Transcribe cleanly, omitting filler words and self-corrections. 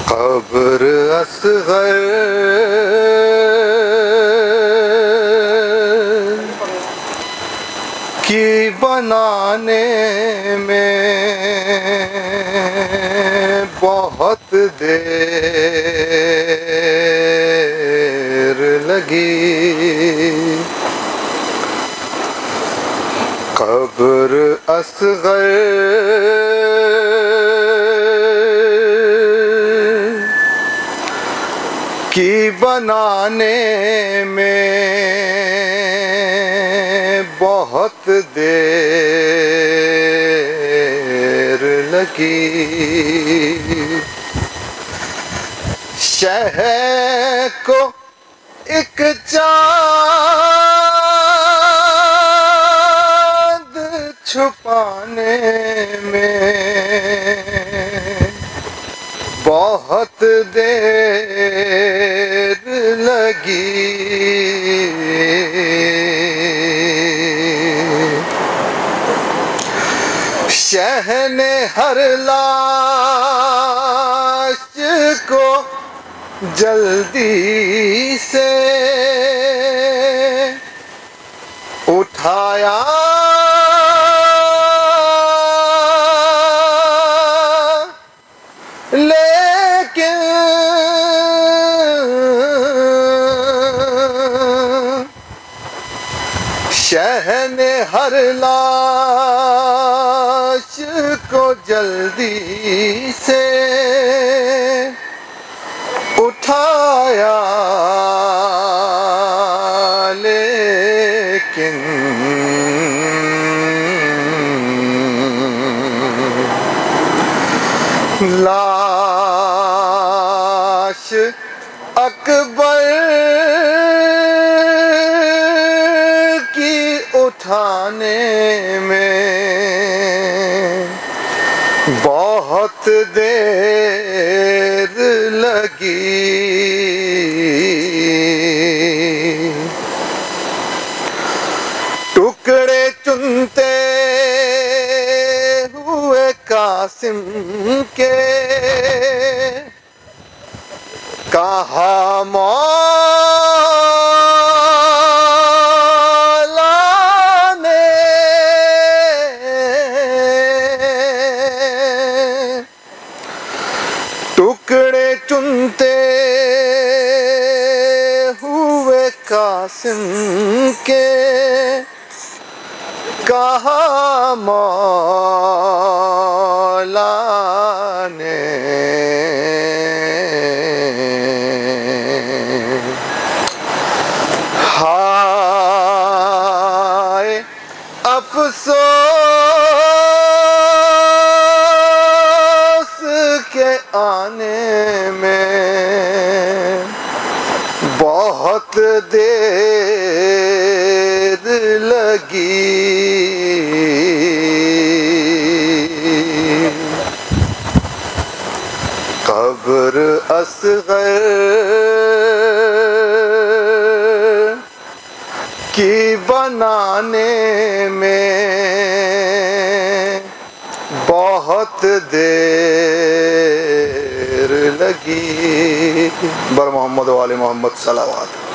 قبر اصغر کی بنانے میں بہت دیر لگی، قبر اصغر کی بنانے میں بہت دیر لگی، شہر کو ایک چاند چھپانے میں بہت دیر لگی، شہر نے ہر لاش کو جلدی سے اٹھایا، لیکن شہر نے ہر لاش کو جلدی سے اٹھایا، لیکن لاش اکبر کی اٹھانے میں بہت دیر لگی، ٹکڑے چنتے ہوئے قاسم کے کہا مولا نے ٹکڑے چنتے ہوئے قاسم کے کہا مولا نے ہائے افسوس کے آنے میں بہت دیر لگی، قبر اصغر کی بنانے میں بہت دیر لگی، بر محمد و آل محمد صلوات۔